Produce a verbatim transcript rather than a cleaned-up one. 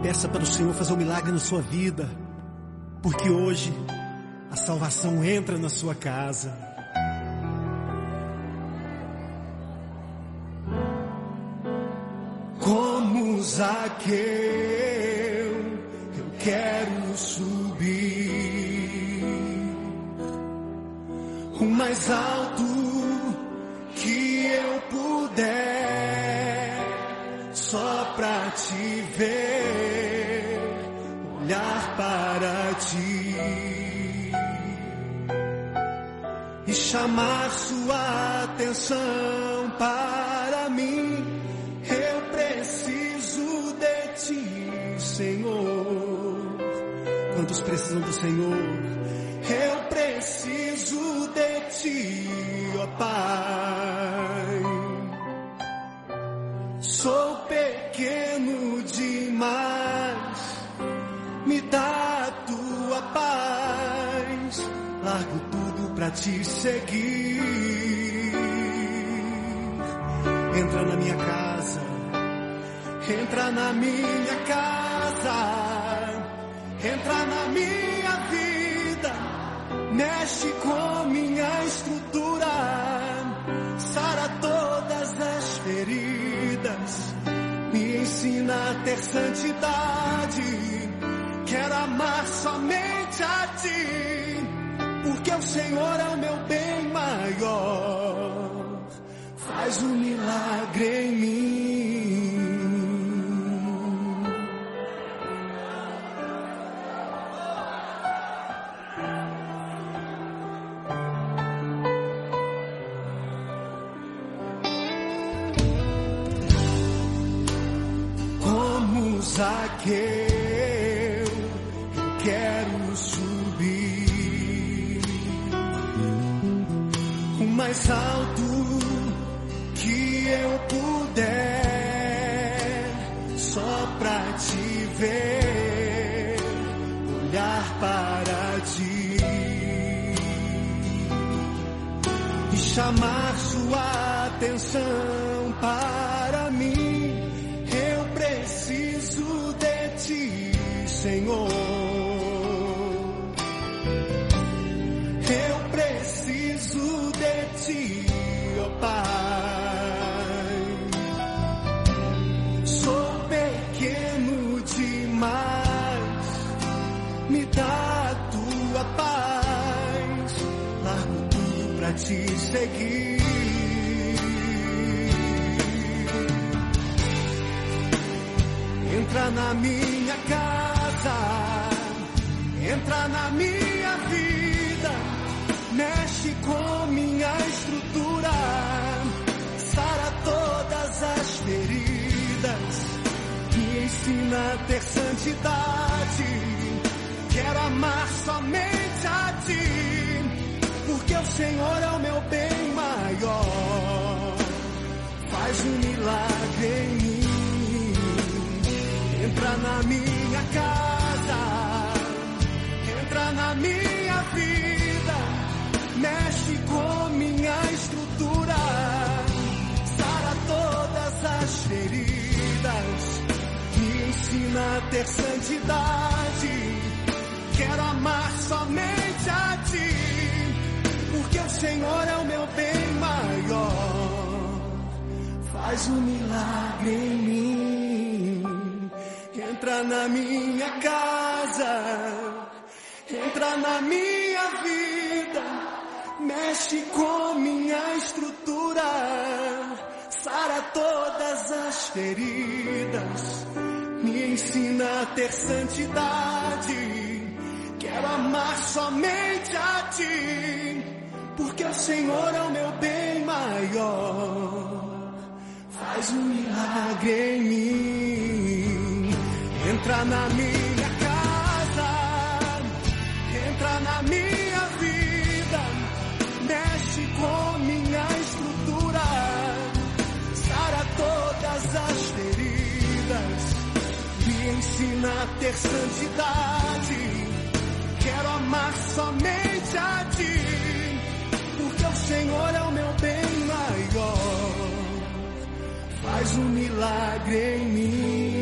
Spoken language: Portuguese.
Peça para o Senhor fazer um milagre na sua vida, porque hoje a salvação entra na sua casa. Como Zaqueu, eu quero subir o mais alto que eu puder, só pra te ver, olhar para ti e chamar sua atenção para mim. Eu preciso de ti, Senhor. Quantos precisam do Senhor? Eu preciso de ti, ó Pai. Sou pequeno demais, me dá a tua paz. Largo tudo pra te seguir. Entra na minha casa, entra na minha casa, entra na minha vida, mexe com minha estrutura, sara todas as feridas, me ensina a ter santidade. Quero amar somente a ti, porque o Senhor é o meu bem maior. Faz um milagre em mim. Como Zaqueu, eu quero subir o mais alto que eu puder, só pra te ver, olhar para ti e chamar sua atenção para mim. Eu preciso de ti, Senhor. Eu preciso de ti, ó Pai. Sou pequeno demais, me dá a tua paz. Largo tudo pra te seguir. Entra na minha casa, entra na minha vida, mexe com minha estrutura, sara todas as feridas, me ensina a ter santidade. Quero amar somente a ti, porque o Senhor é o meu bem maior. Faz um milagre em mim. Entra na minha casa, entra na minha vida, mexe com minha estrutura, sara todas as feridas, me ensina a ter santidade. Quero amar somente a ti, porque o Senhor é o meu bem maior. Faz um milagre em mim. Entra na minha casa, entra na minha vida, mexe com minha estrutura, sara todas as feridas, me ensina a ter santidade. Quero amar somente a ti, porque o Senhor é o meu bem maior. Faz um milagre em mim. Entra na minha casa, entra na minha vida, mexe com minha estrutura, sara todas as feridas, me ensina a ter santidade. Quero amar somente a ti, porque o Senhor é o meu bem maior. Faz um milagre em mim.